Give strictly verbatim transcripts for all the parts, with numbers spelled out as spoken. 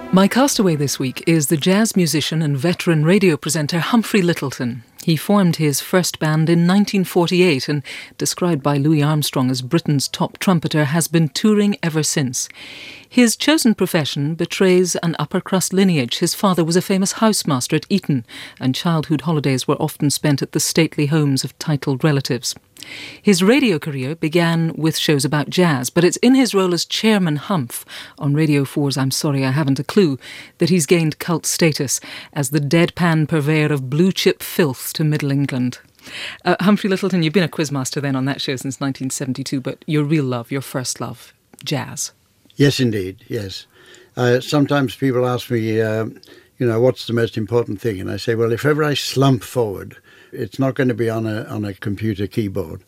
My castaway this week is the jazz musician and veteran radio presenter Humphrey Lyttelton. He formed his first band in nineteen forty-eight and, described by Louis Armstrong as Britain's top trumpeter, has been touring ever since. His chosen profession betrays an upper-crust lineage. His father was a famous housemaster at Eton, and childhood holidays were often spent at the stately homes of titled relatives. His radio career began with shows about jazz, but it's in his role as Chairman Humph on Radio four's I'm Sorry I Haven't a Clue that he's gained cult status as the deadpan purveyor of blue-chip filth to Middle England. Uh, Humphrey Lyttelton, you've been a quizmaster then on that show since nineteen seventy-two, but your real love, your first love, jazz. Yes, indeed, yes. Uh, sometimes people ask me, uh, you know, what's the most important thing? And I say, well, if ever I slump forward, it's not going to be on a on a computer keyboard.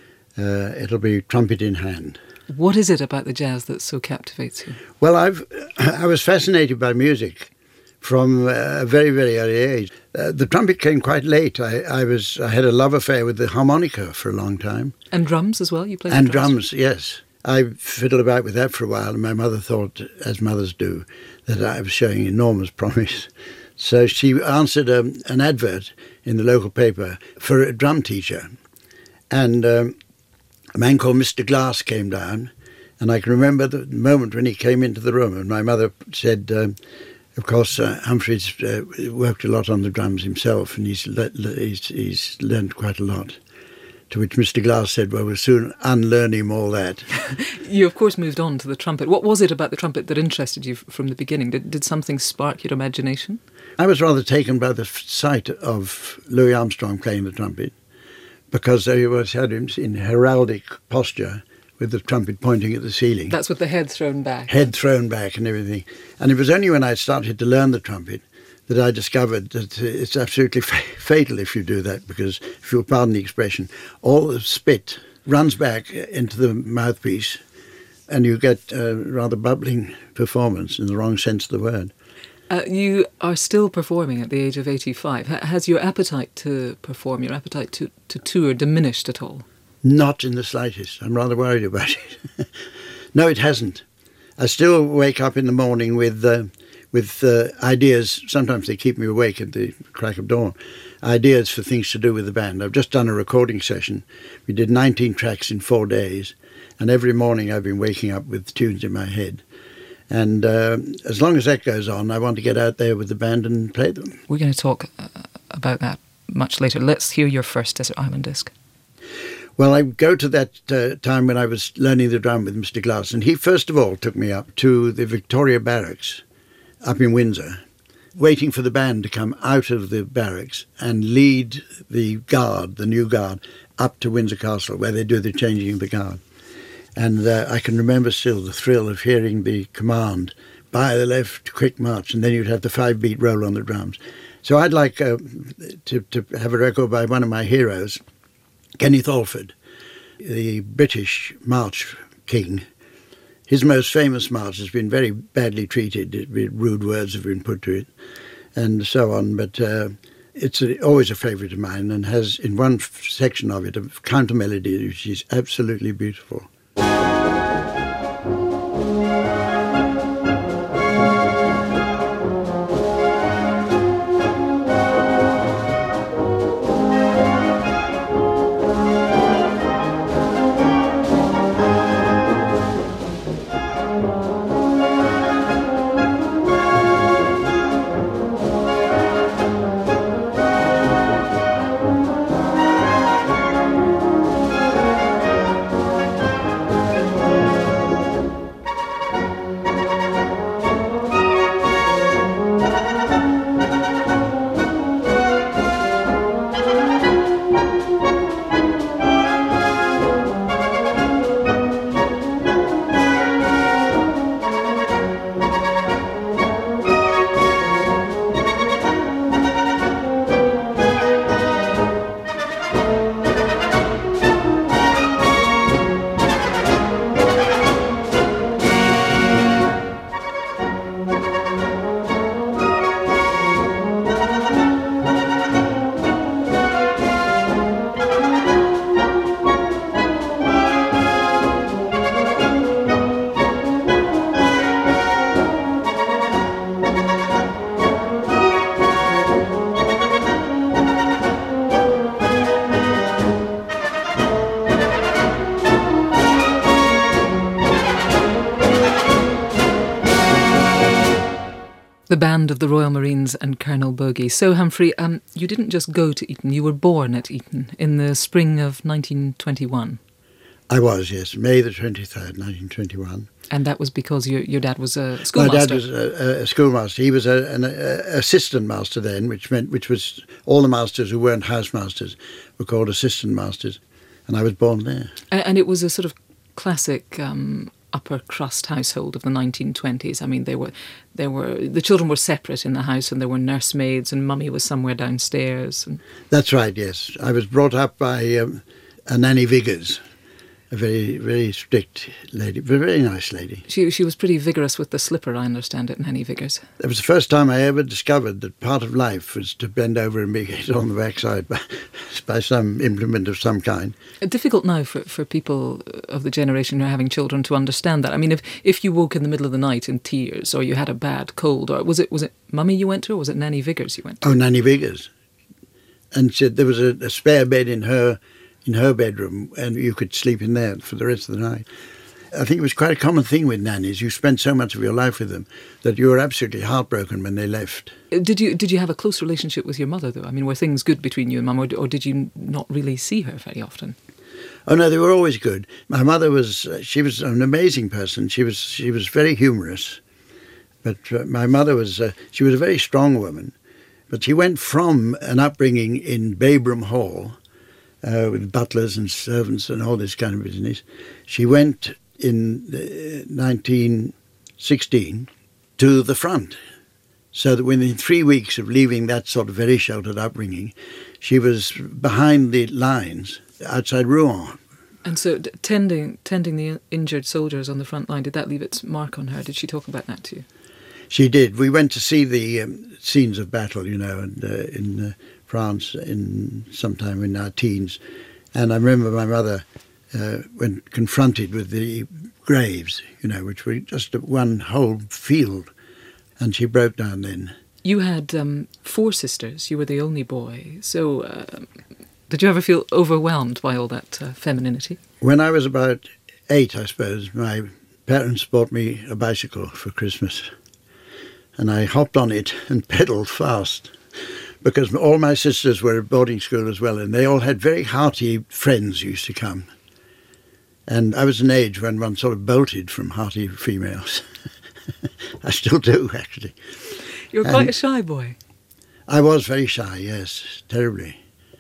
Uh, it'll be trumpet in hand. What is it about the jazz that so captivates you? Well, I've I was fascinated by music from a very, very early age. Uh, the trumpet came quite late. I, I was I had a love affair with the harmonica for a long time. And drums as well? You played And the drums? drums, yes. I fiddled about with that for a while, and my mother thought, as mothers do, that I was showing enormous promise. So she answered um, an advert in the local paper for a drum teacher. And um, a man called Mister Glass came down, and I can remember the moment when he came into the room, and my mother said, um, of course, uh, Humphrey's uh, worked a lot on the drums himself, and he's, le- le- he's, he's learned quite a lot. To which Mister Glass said, well, we'll soon unlearn him all that. You, of course, moved on to the trumpet. What was it about the trumpet that interested you f- from the beginning? Did, did something spark your imagination? I was rather taken by the f- sight of Louis Armstrong playing the trumpet, because he was had him in heraldic posture with the trumpet pointing at the ceiling. That's with the head thrown back. Head thrown back and everything. And it was only when I started to learn the trumpet that I discovered that it's absolutely fa- fatal if you do that, because, if you'll pardon the expression, all the spit runs back into the mouthpiece and you get a rather bubbling performance in the wrong sense of the word. Uh, you are still performing at the age of eighty-five. H- has your appetite to perform, your appetite to, to tour diminished at all? Not in the slightest. I'm rather worried about it. No, it hasn't. I still wake up in the morning with... Uh, with uh, ideas. Sometimes they keep me awake at the crack of dawn, ideas for things to do with the band. I've just done a recording session. We did nineteen tracks in four days, and every morning I've been waking up with tunes in my head. And uh, as long as that goes on, I want to get out there with the band and play them. We're going to talk uh, about that much later. Let's hear your first Desert Island Disc. Well, I go to that uh, time when I was learning the drum with Mister Glass, and he first of all took me up to the Victoria Barracks up in Windsor, waiting for the band to come out of the barracks and lead the guard, the new guard, up to Windsor Castle, where they do the changing of the guard. And uh, I can remember still the thrill of hearing the command, by the left, quick march, and then you'd have the five-beat roll on the drums. So I'd like uh, to, to have a record by one of my heroes, Kenneth Alford, the British march king. His most famous march has been very badly treated. Rude words have been put to it and so on. But uh, it's a, always a favourite of mine, and has in one f- section of it a counter melody which is absolutely beautiful. The band of the Royal Marines and Colonel Bogey. So, Humphrey, um, you didn't just go to Eton, you were born at Eton in the spring of nineteen twenty-one. I was, yes, May the twenty-third, nineteen twenty-one. And that was because your your dad was a schoolmaster? My dad was a, a schoolmaster. He was a, an a, assistant master then, which meant which was all the masters who weren't housemasters were called assistant masters, and I was born there. And, and it was a sort of classic um, upper crust household of the nineteen twenties. I mean, they were, they were the children were separate in the house, and there were nursemaids, and mummy was somewhere downstairs. And... That's right. Yes, I was brought up by um, a Nanny Viggers. A very, very strict lady, but a very nice lady. She she was pretty vigorous with the slipper, I understand it, Nanny Viggers. It was the first time I ever discovered that part of life was to bend over and be hit on the backside by, by some implement of some kind. Difficult now for, for people of the generation who are having children to understand that. I mean, if, if you woke in the middle of the night in tears, or you had a bad cold, or was it was it Mummy you went to, or was it Nanny Viggers you went to? Oh, Nanny Viggers. And she, there was a, a spare bed in her in her bedroom, and you could sleep in there for the rest of the night. I think it was quite a common thing with nannies. You spent so much of your life with them that you were absolutely heartbroken when they left. Did you did you have a close relationship with your mother, though? I mean, were things good between you and Mum, or, or did you not really see her very often? Oh, no, they were always good. My mother was, uh, she was an amazing person. She was she was very humorous. But uh, my mother was, uh, she was a very strong woman. But she went from an upbringing in Babram Hall, Uh, with butlers and servants and all this kind of business. She went in uh, nineteen sixteen to the front, so that within three weeks of leaving that sort of very sheltered upbringing, she was behind the lines outside Rouen. And so d- tending tending the injured soldiers on the front line, did that leave its mark on her? Did she talk about that to you? She did. We went to see the um, scenes of battle, you know, and uh, in uh, France in sometime in our teens. And I remember my mother, uh, when confronted with the graves, you know, which were just one whole field, and she broke down then. You had um, four sisters. You were the only boy. So uh, did you ever feel overwhelmed by all that uh, femininity? When I was about eight, I suppose, my parents bought me a bicycle for Christmas. And I hopped on it and pedalled fast, because all my sisters were at boarding school as well, and they all had very hearty friends who used to come. And I was an age when one sort of bolted from hearty females. I still do, actually. You were quite and a shy boy. I was very shy, yes, terribly.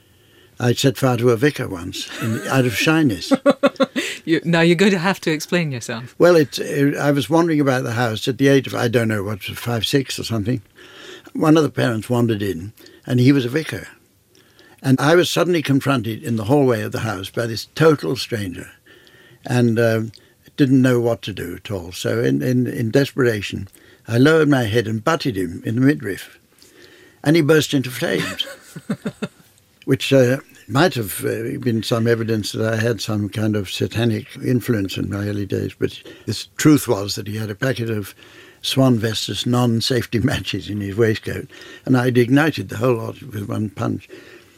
I set fire to a vicar once, in, out of shyness. you, now you're going to have to explain yourself. Well, it, it, I was wandering about the house at the age of, I don't know, what, five, six or something. One of the parents wandered in, and he was a vicar. And I was suddenly confronted in the hallway of the house by this total stranger, and uh, didn't know what to do at all. So in, in, in desperation, I lowered my head and butted him in the midriff. And he burst into flames. Which uh, might have uh, been some evidence that I had some kind of satanic influence in my early days. But the truth was that he had a packet of Swan Vestas non-safety matches in his waistcoat, and I'd ignited the whole lot with one punch.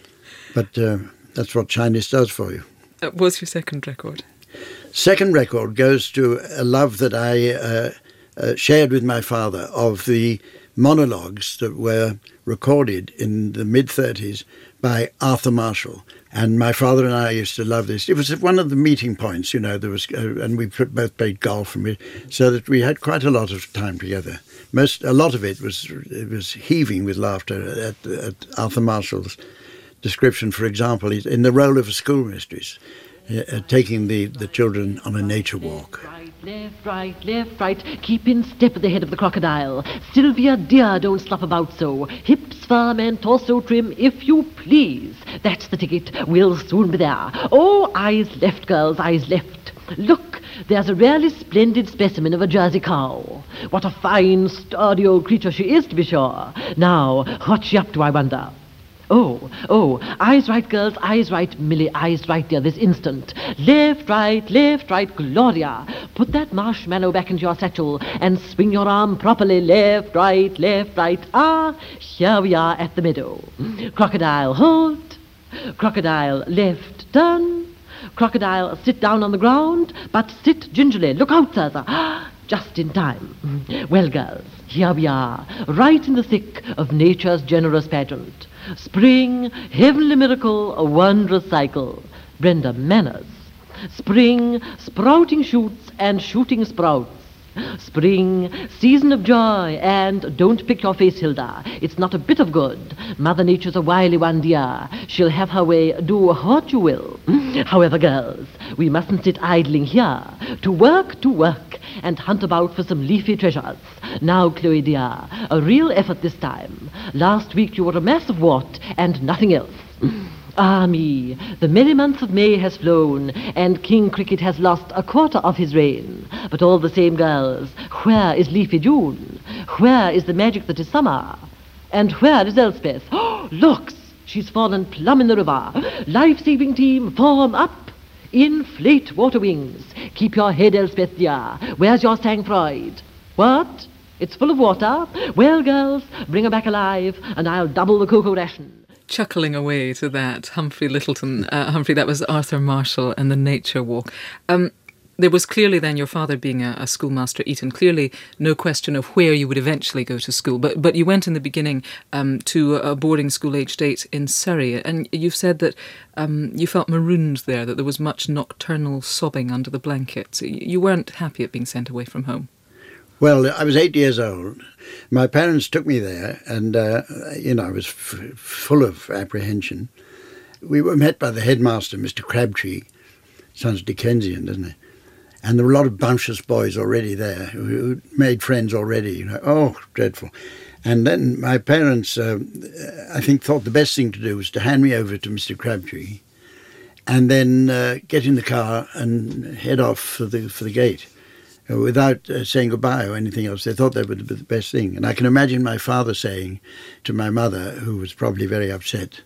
But uh, that's what shyness does for you. Uh, what's your second record? Second record goes to a love that I uh, uh, shared with my father of the monologues that were recorded in the mid-thirties by Arthur Marshall. And my father and I used to love this. It was one of the meeting points, you know, there was, uh, and we both played golf, and we, so that we had quite a lot of time together. Most, a lot of it was it was heaving with laughter at, at Arthur Marshall's description, for example, in the role of a schoolmistress, uh, taking the, the children on a nature walk. Left, right, left, right, keep in step at the head of the crocodile. Sylvia, dear, don't slough about so. Hips firm and torso trim, if you please. That's the ticket. We'll soon be there. Oh, eyes left, girls, eyes left. Look, there's a really splendid specimen of a Jersey cow. What a fine, sturdy old creature she is, to be sure. Now, what's she up to, I wonder? Oh, oh, eyes right, girls, eyes right, Millie, eyes right, dear, this instant. Left, right, left, right, Gloria. Put that marshmallow back into your satchel and swing your arm properly. Left, right, left, right. Ah, here we are at the meadow. Crocodile, halt. Crocodile, left, turn. Crocodile, sit down on the ground, but sit gingerly. Look out, sir. Ah, just in time. Well, girls, here we are, right in the thick of nature's generous pageant. Spring, heavenly miracle, a wondrous cycle. Brenda Manners. Spring, sprouting shoots and shooting sprouts. Spring, season of joy, and don't pick your face, Hilda. It's not a bit of good. Mother Nature's a wily one, dear. She'll have her way, do what you will. However, girls, we mustn't sit idling here. To work, to work, and hunt about for some leafy treasures. Now, Chloe, dear, a real effort this time. Last week you were a mass of what, and nothing else. Ah, me, the merry month of May has flown, and King Cricket has lost a quarter of his reign. But all the same, girls, where is leafy June? Where is the magic that is summer? And where is Elspeth? Oh, looks, she's fallen plumb in the river. Life-saving team, form up. Inflate water wings. Keep your head, Elspeth, dear. Where's your sang-froid? What? It's full of water? Well, girls, bring her back alive, and I'll double the cocoa ration. Chuckling away to that, Humphrey Lyttelton. Uh, Humphrey, that was Arthur Marshall and the Nature Walk. Um, there was clearly then, your father being a, a schoolmaster at Eton, clearly no question of where you would eventually go to school. But but you went in the beginning um, to a boarding school aged eight in Surrey. And you've said that um, you felt marooned there, that there was much nocturnal sobbing under the blankets. You weren't happy at being sent away from home. Well, I was eight years old. My parents took me there, and, uh, you know, I was f- full of apprehension. We were met by the headmaster, Mister Crabtree. Sounds Dickensian, doesn't it? And there were a lot of bumptious boys already there who made friends already. You know, oh, dreadful. And then my parents, uh, I think, thought the best thing to do was to hand me over to Mister Crabtree and then uh, get in the car and head off for the for the gate. Without uh, saying goodbye or anything else. They thought that would be the best thing. And I can imagine my father saying to my mother, who was probably very upset,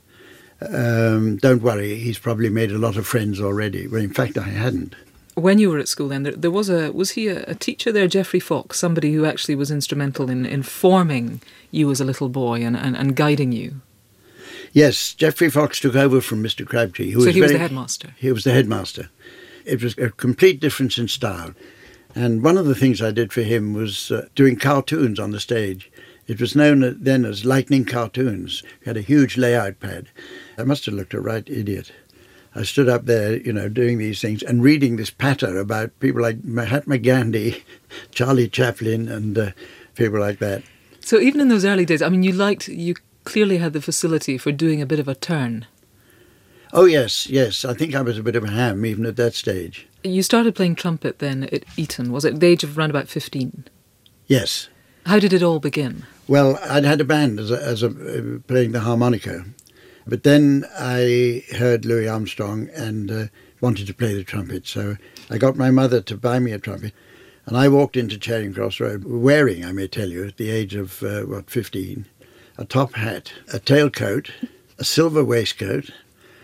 um, don't worry, he's probably made a lot of friends already. Well, in fact, I hadn't. When you were at school then, there, there was a, was he a, a teacher there, Geoffrey Fox, somebody who actually was instrumental in, in forming you as a little boy and, and, and guiding you? Yes, Geoffrey Fox took over from Mister Crabtree. Who so was he was very, the headmaster? He was the headmaster. It was a complete difference in style. And one of the things I did for him was uh, doing cartoons on the stage. It was known then as Lightning Cartoons. He had a huge layout pad. I must have looked a right idiot. I stood up there, you know, doing these things and reading this patter about people like Mahatma Gandhi, Charlie Chaplin, and uh, people like that. So even in those early days, I mean, you liked, you clearly had the facility for doing a bit of a turn. Oh, yes, yes. I think I was a bit of a ham even at that stage. You started playing trumpet then at Eton, was it at the age of around about fifteen? Yes. How did it all begin? Well, I'd had a band as a, as a uh, playing the harmonica, but then I heard Louis Armstrong and uh, wanted to play the trumpet, so I got my mother to buy me a trumpet, and I walked into Charing Cross Road wearing, I may tell you, at the age of, uh, what, fifteen, a top hat, a tailcoat, a silver waistcoat.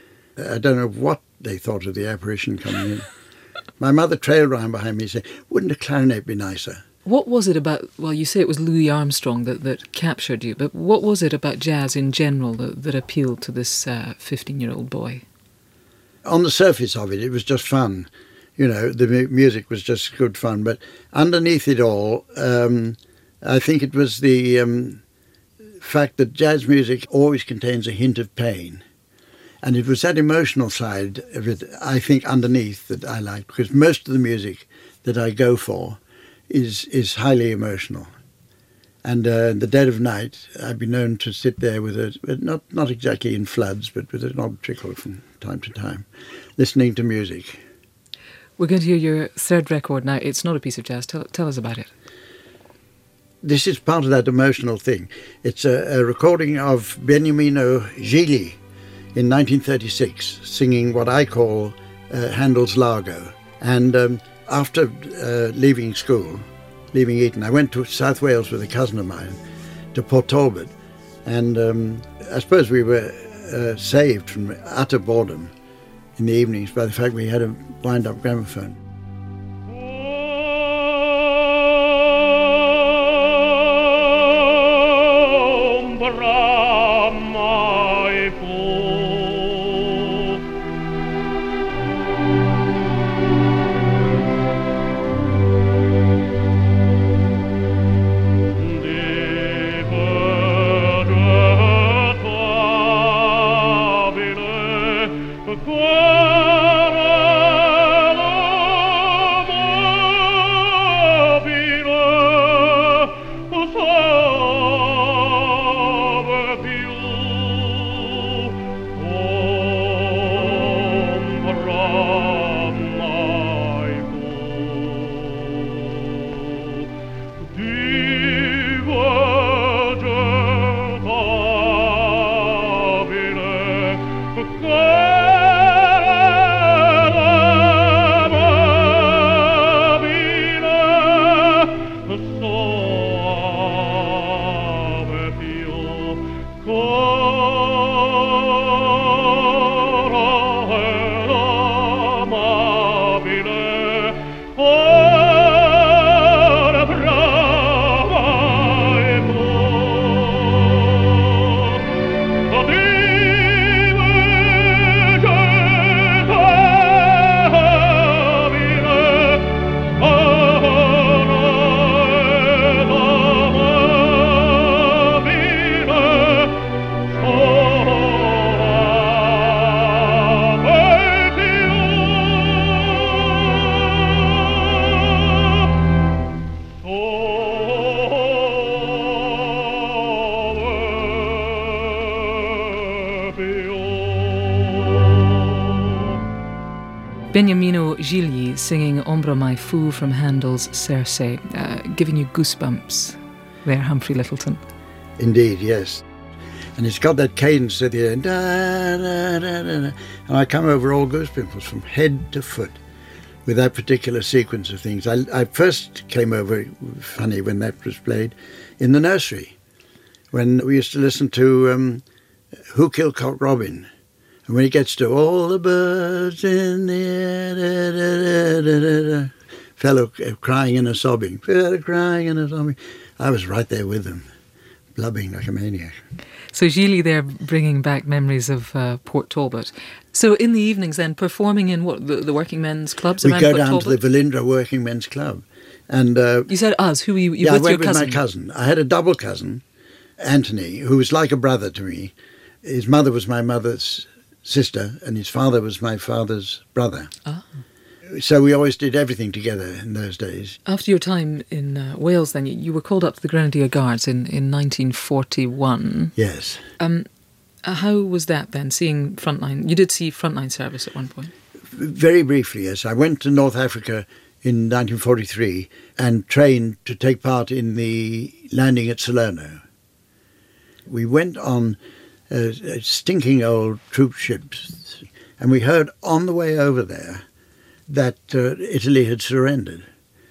I don't know what they thought of the apparition coming in. My mother trailed round behind me saying, wouldn't a clarinet be nicer? What was it about, well, you say it was Louis Armstrong that, that captured you, but what was it about jazz in general that, that appealed to this uh, fifteen-year-old boy? On the surface of it, it was just fun. You know, the mu- music was just good fun. But underneath it all, um, I think it was the um, fact that jazz music always contains a hint of pain. And it was that emotional side of it, I think, underneath that I liked, because most of the music that I go for is is highly emotional. And uh, in the dead of night, I've been known to sit there with a, not not exactly in floods, but with an odd trickle from time to time, listening to music. We're going to hear your third record now. It's not a piece of jazz. Tell, tell us about it. This is part of that emotional thing. It's a, a recording of Beniamino Gigli in nineteen thirty-six, singing what I call uh, Handel's Largo. And um, after uh, leaving school, leaving Eton, I went to South Wales with a cousin of mine, to Port Talbot. And um, I suppose we were uh, saved from utter boredom in the evenings by the fact we had a wind-up gramophone. Beniamino Gigli singing Ombra Mai Fu from Handel's Circe, uh, giving you goosebumps there, Humphrey Lyttelton. Indeed, yes. And it's got that cadence at the end. Da, da, da, da, da. And I come over all goosebumps from head to foot with that particular sequence of things. I, I first came over, funny, when that was played, in the nursery, when we used to listen to um, Who Killed Cock Robin? And when it gets to all the birds in the air, da, da, da, da, da, fellow crying and a sobbing, fellow crying and a sobbing, I was right there with them, blubbing like a maniac. So Gigli there bringing back memories of uh, Port Talbot. So in the evenings then, performing in what, the, the working men's clubs we around go Port down Talbot? to the Velindre Working Men's Club. And uh, you said us, who were you, you yeah, with I went your with cousin? my cousin. I had a double cousin, Anthony, who was like a brother to me. His mother was my mother's sister and his father was my father's brother. Ah. So we always did everything together in those days. After your time in uh, Wales then, you, you were called up to the Grenadier Guards in, in nineteen forty-one. Yes. Um, uh, how was that then, seeing frontline? You did see frontline service at one point? Very briefly, yes. I went to North Africa in nineteen forty-three and trained to take part in the landing at Salerno. We went on uh, stinking old troop ships and we heard on the way over there that uh, Italy had surrendered.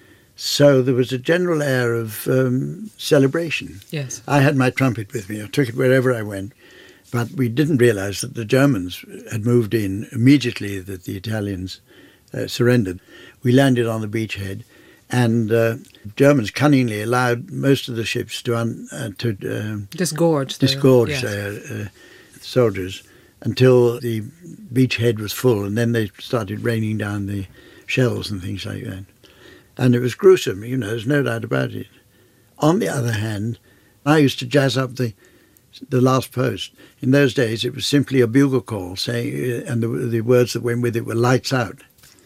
So there was a general air of um, celebration. Yes. I had my trumpet with me. I took it wherever I went. But we didn't realise that the Germans had moved in immediately that the Italians uh, surrendered. We landed on the beachhead and uh, Germans cunningly allowed most of the ships to, un, uh, to uh, disgorge, the, disgorge yes. their uh, soldiers until the beachhead was full, and then they started raining down the shells and things like that. And it was gruesome, you know, there's no doubt about it. On the other hand, I used to jazz up the the last post. In those days, it was simply a bugle call, saying, and the, the words that went with it were lights out.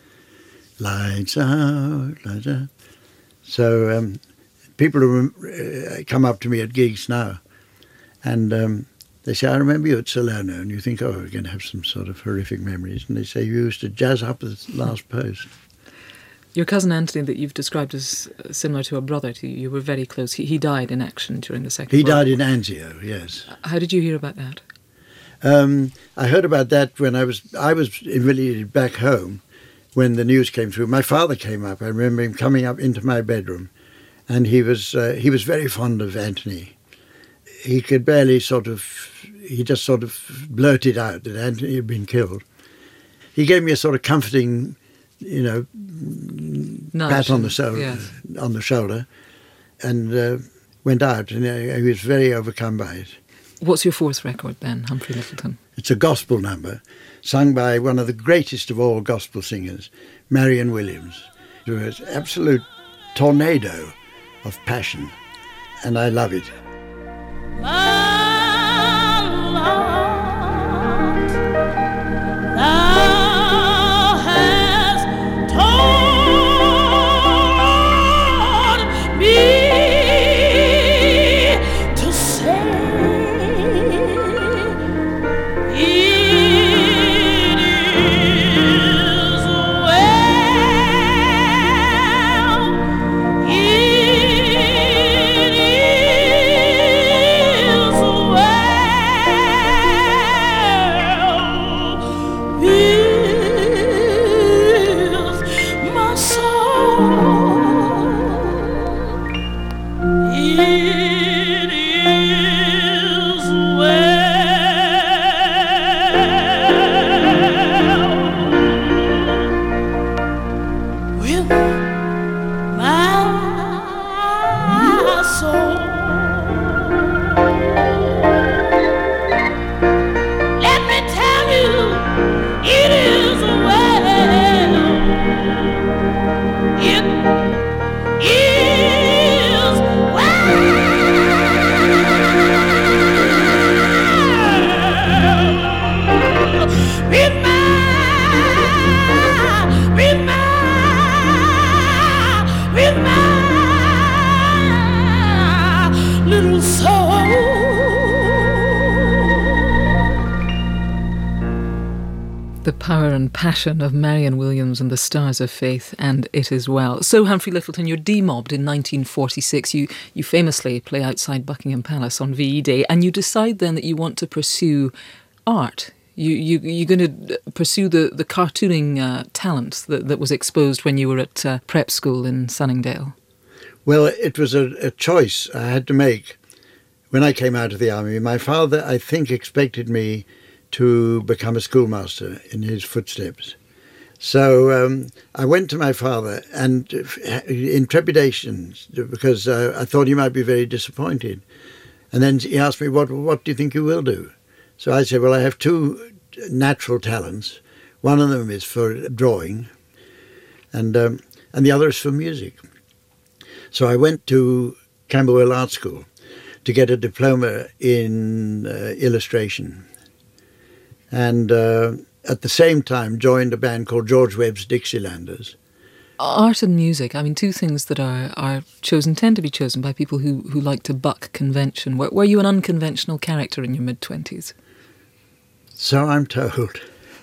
Lights out, lights out. So um, people uh, come up to me at gigs now, and um, they say, I remember you at Salerno, and you think, oh, we're going to have some sort of horrific memories. And they say, you used to jazz up the last post. Your cousin Anthony, that you've described as similar to a brother to you, you were very close. He, he died in action during the Second He World died War. in Anzio, yes. How did you hear about that? Um, I heard about that when I was I was invalidated back home when the news came through. My father came up. I remember him coming up into my bedroom, and he was uh, he was very fond of Anthony. He could barely sort of, he just sort of blurted out that Anthony had been killed. He gave me a sort of comforting, you know, Nudge, pat on the shoulder, yes. on the shoulder, and uh, went out, and he was very overcome by it. What's your fourth record then, Humphrey Lyttelton? It's a gospel number, sung by one of the greatest of all gospel singers, Marion Williams, who is an absolute tornado of passion, and I love it. My Lord, thou hast taught me to say, it is well, it is well with my soul. It is well with my soul. Let me tell you, it is well. It is well with my, with my, with my little soul. The power and passion of Marianne Williams and the Stars of Faith, and It Is Well. So, Humphrey Lyttelton, you're demobbed in nineteen forty-six. You, you famously play outside Buckingham Palace on V E Day, and you decide then that you want to pursue art. You, you, you're going to pursue the, the cartooning uh, talent that, that was exposed when you were at uh, prep school in Sunningdale. Well, it was a, a choice I had to make when I came out of the army. My father, I think, expected me to become a schoolmaster in his footsteps. So um, I went to my father and in trepidation, because uh, I thought he might be very disappointed. And then he asked me, what, what do you think you will do? So I said, well, I have two natural talents. One of them is for drawing and, um, and the other is for music. So I went to Camberwell Art School to get a diploma in uh, illustration. And uh, at the same time joined a band called George Webb's Dixielanders. Art and music, I mean, two things that are, are chosen, tend to be chosen by people who, who like to buck convention. Were, were you an unconventional character in your mid-twenties? So I'm told.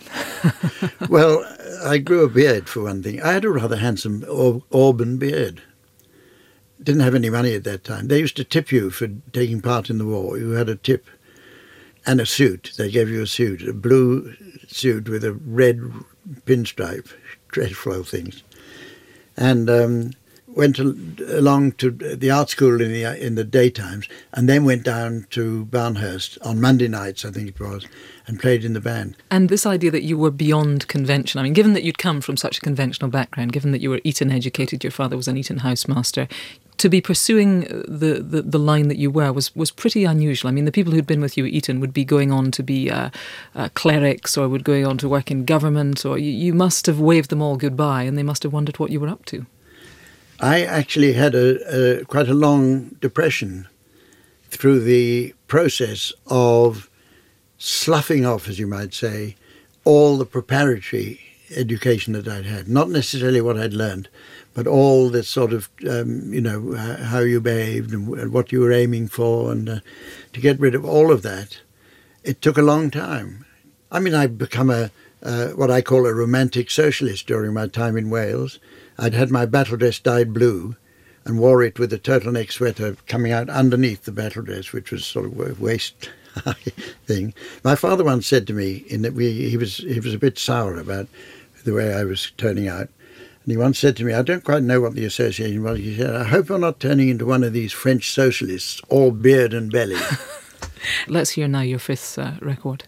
Well, I grew a beard, for one thing. I had a rather handsome Au- auburn beard. Didn't have any money at that time. They used to tip you for taking part in the war. You had a tip. And a suit. They gave you a suit, a blue suit with a red pinstripe, dreadful things. And um, went to, along to the art school in the in the daytimes, and then went down to Barnhurst on Monday nights, I think it was, and played in the band. And this idea that you were beyond convention, I mean, given that you'd come from such a conventional background, given that you were Eton educated, your father was an Eton housemaster, to be pursuing the, the, the line that you were was, was pretty unusual. I mean, the people who'd been with you at Eton would be going on to be uh, uh, clerics or would go on to work in government, or you, you must have waved them all goodbye and they must have wondered what you were up to. I actually had a, a quite a long depression through the process of sloughing off, as you might say, all the preparatory education that I'd had. Not necessarily what I'd learned, but all the sort of, um, you know, how you behaved and what you were aiming for, and uh, to get rid of all of that, it took a long time. I mean, I'd become a uh, what I call a romantic socialist during my time in Wales. I'd had my battle dress dyed blue and wore it with a turtleneck sweater coming out underneath the battle dress, which was sort of a waist thing. My father once said to me, in that we, he was he was a bit sour about the way I was turning out. And he once said to me, I don't quite know what the association was. He said, I hope you're not turning into one of these French socialists, all beard and belly. Let's hear now your fifth uh, record.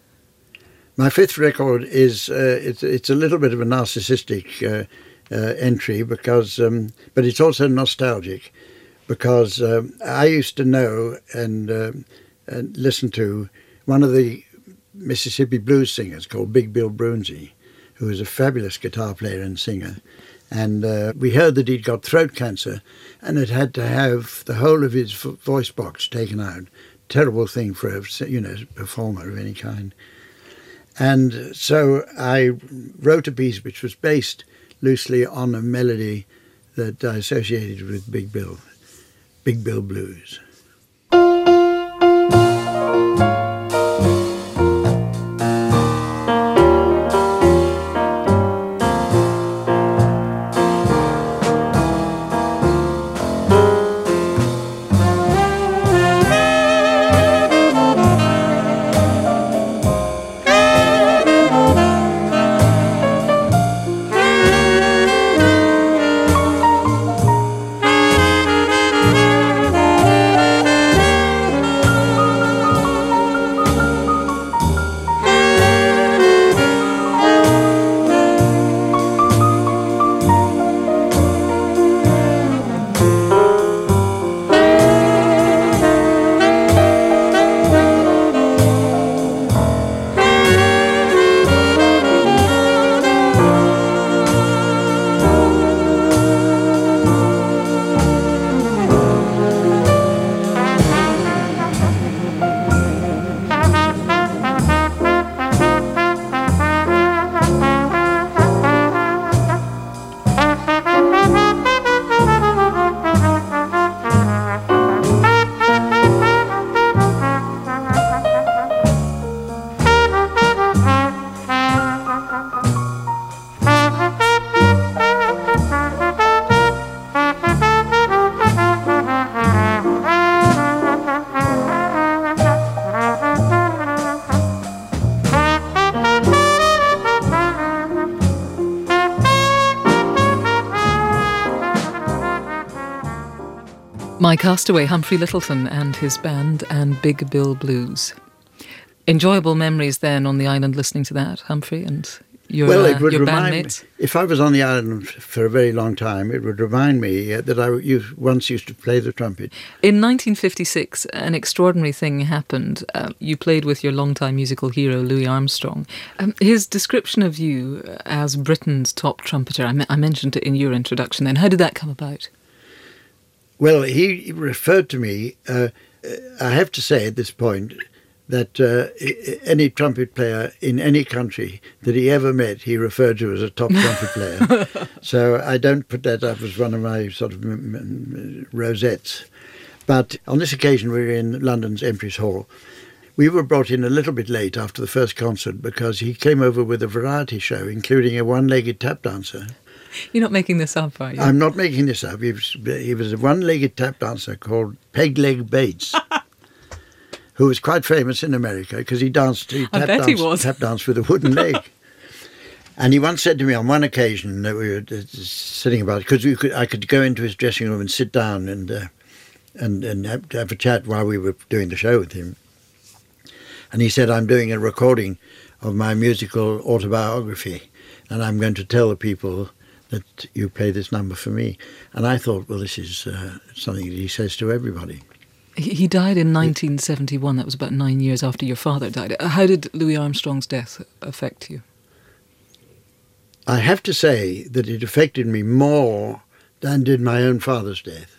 My fifth record is, uh, it's, it's a little bit of a narcissistic uh, uh, entry, because, um, but it's also nostalgic, because um, I used to know and, uh, and listen to one of the Mississippi blues singers called Big Bill Brunsey, who was a fabulous guitar player and singer. And uh, we heard that he'd got throat cancer and had had to have the whole of his voice box taken out. Terrible thing for a, you know, performer of any kind. And so I wrote a piece which was based loosely on a melody that I associated with Big Bill, Big Bill Blues. My Castaway, Humphrey Lyttelton and his band and Big Bill Blues. Enjoyable memories then on the island listening to that, Humphrey, and your, well, it uh, would your remind bandmates? me, if I was on the island for a very long time, it would remind me uh, that I used, once used to play the trumpet. In nineteen fifty-six, an extraordinary thing happened. Uh, you played with your longtime musical hero, Louis Armstrong. Um, his description of you as Britain's top trumpeter, I, me- I mentioned it in your introduction then. How did that come about? Well, he referred to me, uh, I have to say at this point, that uh, any trumpet player in any country that he ever met, he referred to as a top trumpet player. So I don't put that up as one of my sort of m- m- rosettes. But on this occasion, we were in London's Empress Hall. We were brought in a little bit late after the first concert because he came over with a variety show, including a one-legged tap dancer. You're not making this up, are you? I'm not making this up. He was, he was a one-legged tap dancer called Peg Leg Bates, who was quite famous in America because he danced, he I tap, bet danced, he was. tap danced with a wooden leg. And he once said to me on one occasion that we were uh, sitting about, because we could, I could go into his dressing room and sit down and uh, and and have, have a chat while we were doing the show with him. And he said, I'm doing a recording of my musical autobiography, and I'm going to tell the people that you play this number for me. And I thought, well, this is uh, something that he says to everybody. He died in nineteen seventy-one. That was about nine years after your father died. How did Louis Armstrong's death affect you? I have to say that it affected me more than did my own father's death,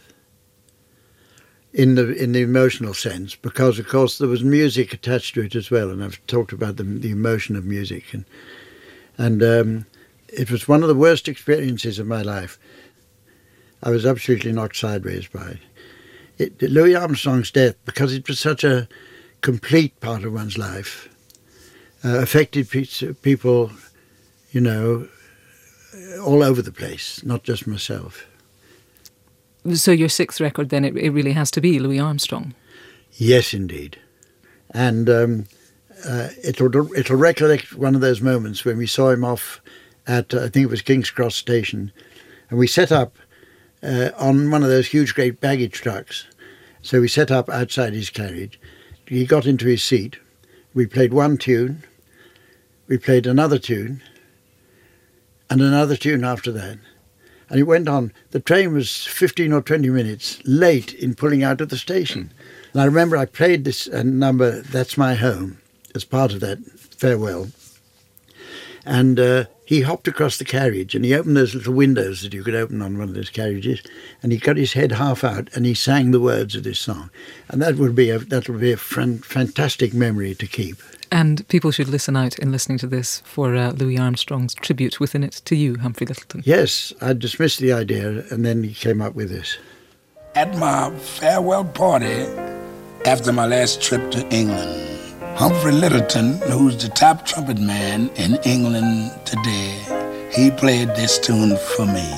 in the in the emotional sense, because of course there was music attached to it as well, and I've talked about the, the emotion of music, and and um, it was one of the worst experiences of my life. I was absolutely knocked sideways by it. It, Louis Armstrong's death, because it was such a complete part of one's life, uh, affected pe- people, you know, all over the place, not just myself. So your sixth record, then, it, it really has to be Louis Armstrong. Yes, indeed. And um, uh, it'll, it'll recollect one of those moments when we saw him off at, uh, I think it was King's Cross Station, and we set up Uh, on one of those huge great baggage trucks. So we set up outside his carriage. He got into his seat. We played one tune. We played another tune. And another tune after that. And it went on. The train was fifteen or twenty minutes late in pulling out of the station. And I remember I played this uh, number, That's My Home, as part of that farewell. And uh, he hopped across the carriage and he opened those little windows that you could open on one of those carriages, and he got his head half out and he sang the words of this song. And that would be a that would be a fran- fantastic memory to keep. And people should listen out in listening to this for uh, Louis Armstrong's tribute within it to you, Humphrey Lyttelton. Yes, I dismissed the idea, and then he came up with this. At my farewell party after my last trip to England, Humphrey Lyttelton, who's the top trumpet man in England today, he played this tune for me.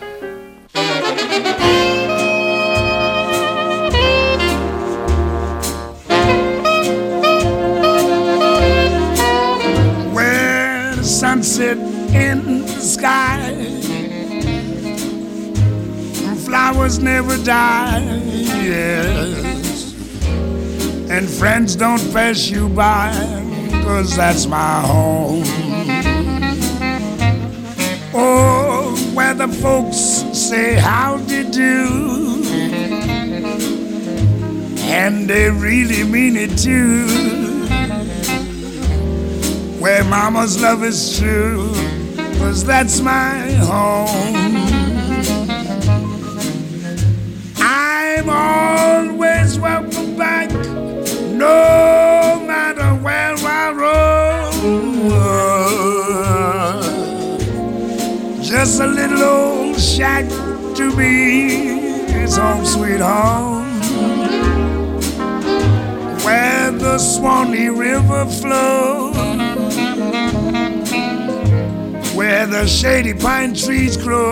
Where the sunset in the sky, flowers never die, yes. And friends don't pass you by, 'cause that's my home. Oh, where the folks say how they do, and they really mean it too. Where mama's love is true, 'cause that's my home. I'm always welcome back, no matter where I roam. Just a little old shack to me is home sweet home, where the Swanee River flows, where the shady pine trees grow.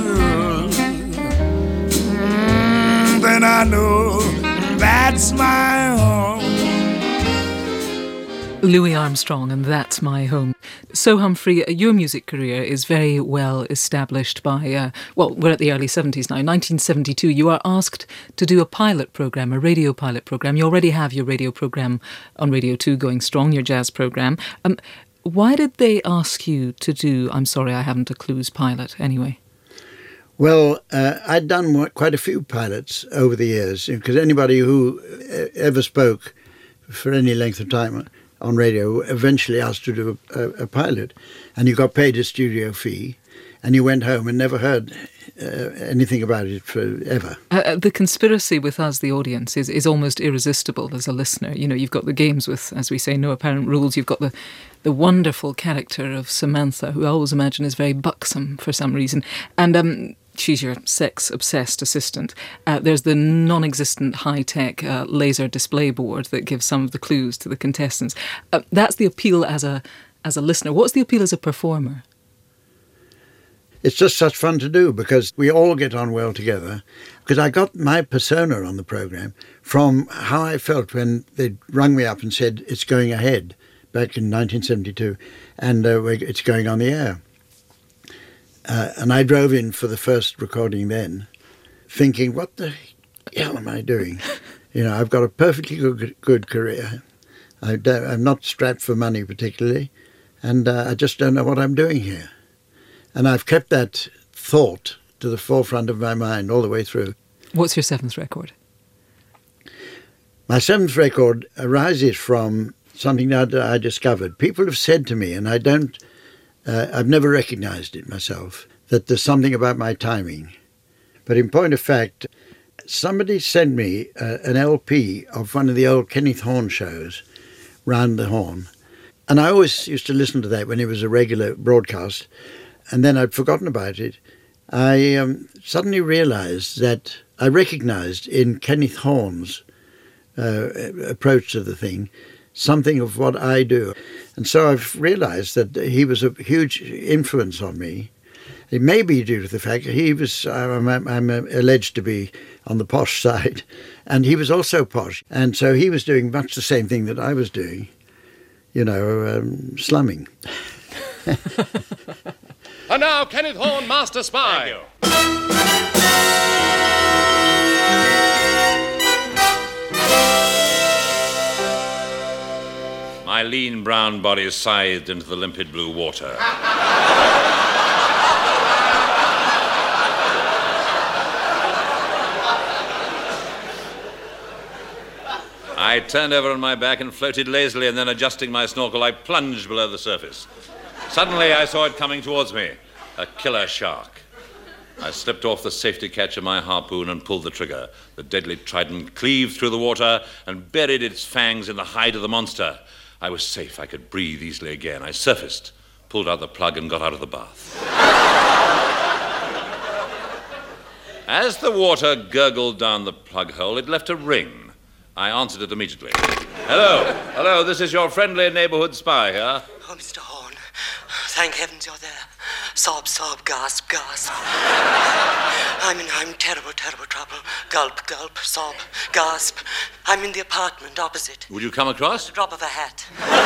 Mm, then I know that's my home. Louis Armstrong, and That's My Home. So, Humphrey, your music career is very well established by, uh, well, we're at the early seventies now. nineteen seventy-two, you are asked to do a pilot programme, a radio pilot programme. You already have your radio programme on Radio two going strong, your jazz programme. Um, why did they ask you to do I'm Sorry I Haven't a Clues pilot, anyway? Well, uh, I'd done quite a few pilots over the years, because anybody who ever spoke for any length of time on radio eventually asked to do a, a, a pilot, and you got paid a studio fee, and you went home and never heard uh, anything about it forever. Uh, the conspiracy with us, the audience, is, is almost irresistible as a listener. You know, you've got the games with, as we say, no apparent rules. You've got the, the wonderful character of Samantha, who I always imagine is very buxom for some reason. And um, she's your sex-obsessed assistant. Uh, there's the non-existent high-tech uh, laser display board that gives some of the clues to the contestants. Uh, that's the appeal as a as a listener. What's the appeal as a performer? It's just such fun to do, because we all get on well together. Because I got my persona on the programme from how I felt when they rung me up and said, it's going ahead, back in nineteen seventy-two, and uh, it's going on the air. Uh, and I drove in for the first recording then, thinking, what the hell am I doing? You know, I've got a perfectly good, good career. I don't, I'm not strapped for money particularly, and uh, I just don't know what I'm doing here. And I've kept that thought to the forefront of my mind all the way through. What's your seventh record? My seventh record arises from something that I discovered. People have said to me, and I don't... Uh, I've never recognised it myself, that there's something about my timing. But in point of fact, somebody sent me uh, an L P of one of the old Kenneth Horne shows, Round the Horn. And I always used to listen to that when it was a regular broadcast, and then I'd forgotten about it. I um, suddenly realised that I recognised in Kenneth Horne's uh, approach to the thing something of what I do. And so I've realised that he was a huge influence on me. It may be due to the fact that he was, I'm, I'm alleged to be on the posh side, and he was also posh. And so he was doing much the same thing that I was doing, you know, um, slumming. And now, Kenneth Horne, Master Spy. Thank you. My lean brown body scythed into the limpid blue water. I turned over on my back and floated lazily, and then adjusting my snorkel, I plunged below the surface. Suddenly, I saw it coming towards me, a killer shark. I slipped off the safety catch of my harpoon and pulled the trigger. The deadly trident cleaved through the water and buried its fangs in the hide of the monster. I was safe. I could breathe easily again. I surfaced, pulled out the plug, and got out of the bath. As the water gurgled down the plug hole, it left a ring. I answered it immediately. Hello. Hello, this is your friendly neighborhood spy here. Oh, Mister Horne, thank heavens you're there. Sob, sob, gasp, gasp. I'm in, I'm terrible, terrible trouble. Gulp, gulp, sob, gasp. I'm in the apartment opposite. Would you come across? The drop of a hat.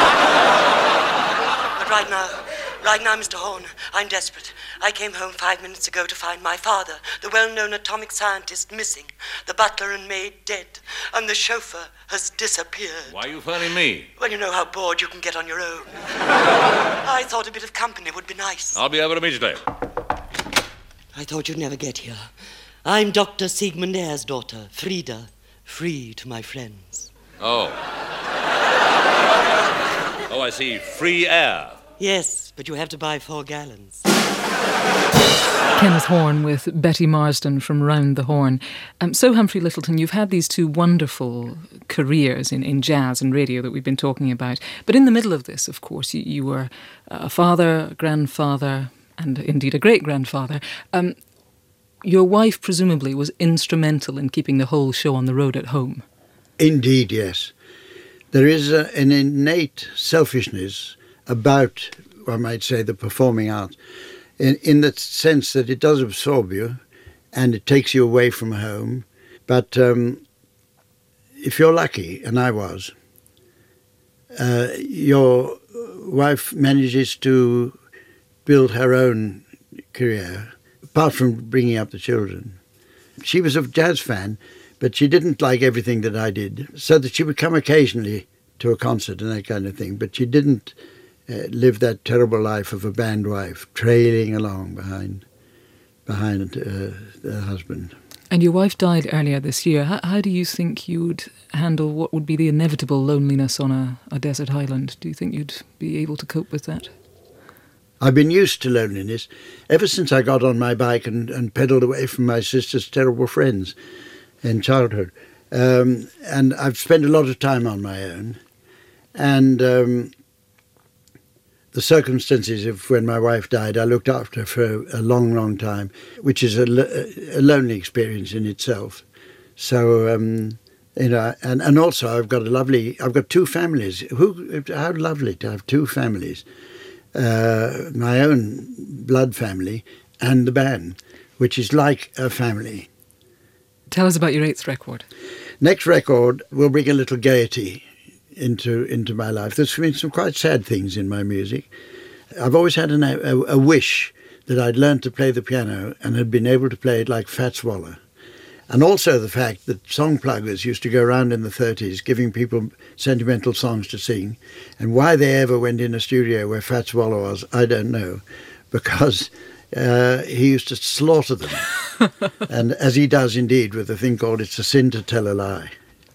But right now, right now, Mister Horne, I'm desperate. I came home five minutes ago to find my father, the well-known atomic scientist, missing, the butler and maid dead, and the chauffeur has disappeared. Why are you phoning me? Well, you know how bored you can get on your own. I thought a bit of company would be nice. I'll be over immediately. I thought you'd never get here. I'm Doctor Sigmund Ayer's daughter, Frida. Free to my friends. Oh. Oh, I see. Free air. Yes, but you have to buy four gallons. Kenneth Horne with Betty Marsden from Round the Horn. Um, so, Humphrey Lyttelton, you've had these two wonderful careers in, in jazz and radio that we've been talking about. But in the middle of this, of course, you, you were a father, a grandfather, and indeed a great-grandfather. Um, your wife, presumably, was instrumental in keeping the whole show on the road at home. Indeed, yes. There is a, an innate selfishness about, I might say, the performing arts, in, in the sense that it does absorb you and it takes you away from home. But um, if you're lucky, and I was, uh, your wife manages to build her own career, apart from bringing up the children. She was a jazz fan, but she didn't like everything that I did, so that she would come occasionally to a concert and that kind of thing, but she didn't uh, live that terrible life of a band wife, trailing along behind behind uh, her husband. And your wife died earlier this year. How, how do you think you would handle what would be the inevitable loneliness on a, a desert island? Do you think you'd be able to cope with that? I've been used to loneliness ever since I got on my bike and, and pedalled away from my sister's terrible friends in childhood. Um, and I've spent a lot of time on my own. And um, the circumstances of when my wife died, I looked after her for a long, long time, which is a, a lonely experience in itself. So, um, you know, and, and also I've got a lovely, I've got two families. Who, how lovely to have two families. Uh, my own blood family and the band, which is like a family. Tell us about your eighth record. Next record will bring a little gaiety into into my life. There's been some quite sad things in my music. I've always had an, a, a wish that I'd learned to play the piano and had been able to play it like Fats Waller. And also the fact that song pluggers used to go around in the thirties giving people sentimental songs to sing. And why they ever went in a studio where Fats Waller was, I don't know, because uh, he used to slaughter them. And as he does indeed with a thing called It's a Sin to Tell a Lie.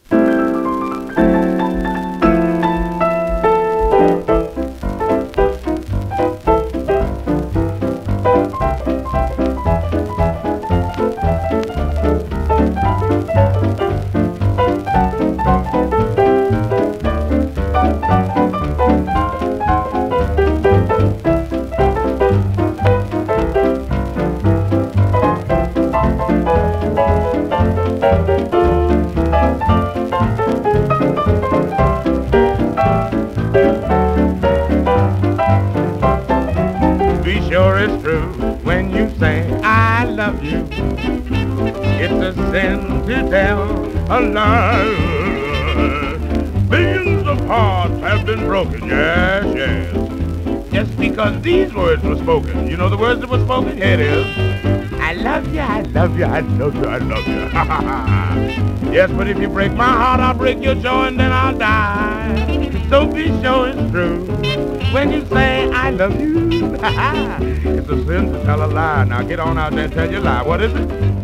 A lie. Billions of hearts have been broken, yes, yes. Just because these words were spoken. You know the words that were spoken? Here it is. I love you, I love you, I love you, I love you. Yes, but if you break my heart, I'll break your joy and then I'll die. So be sure it's true when you say I love you. It's a sin to tell a lie. Now get on out there and tell your lie. What is it?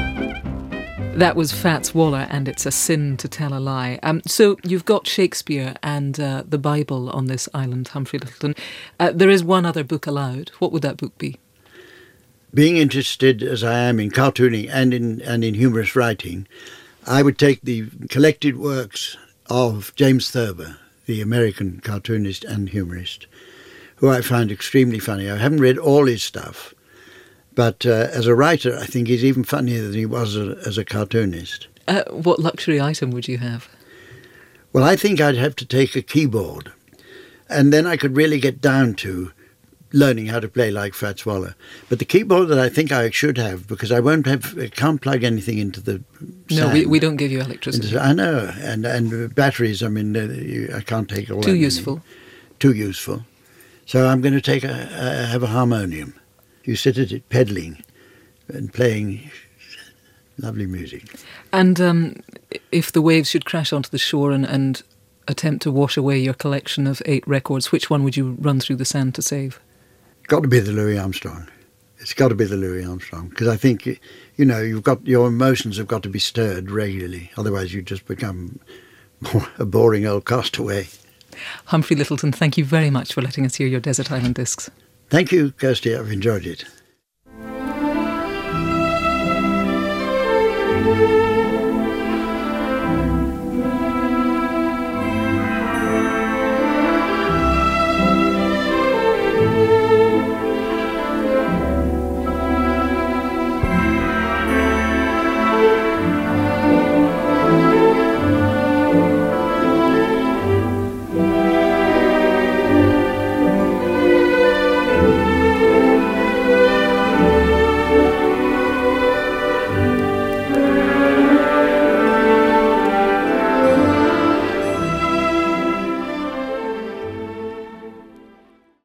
That was Fats Waller, and It's a Sin to Tell a Lie. Um, so you've got Shakespeare and uh, the Bible on this island, Humphrey Lyttelton. Uh, there is one other book allowed. What would that book be? Being interested as I am in cartooning and in and in humorous writing, I would take the collected works of James Thurber, the American cartoonist and humorist, who I find extremely funny. I haven't read all his stuff. But uh, as a writer, I think he's even funnier than he was a, as a cartoonist. Uh, what luxury item would you have? Well, I think I'd have to take a keyboard. And then I could really get down to learning how to play like Fats Waller. But the keyboard that I think I should have, because I won't have, I can't plug anything into the No, we, we don't give you electricity. Into, I know. And, and batteries, I mean, uh, you, I can't take all that. Too useful. Many. Too useful. So I'm going to take a, a have a harmonium. You sit at it pedaling and playing lovely music. And um, if the waves should crash onto the shore and, and attempt to wash away your collection of eight records, which one would you run through the sand to save? Got to be the Louis Armstrong. It's got to be the Louis Armstrong, because I think, you know, you've got your emotions have got to be stirred regularly. Otherwise you just become a boring old castaway. Humphrey Lyttelton, thank you very much for letting us hear your Desert Island Discs. Thank you, Kirsty. I've enjoyed it.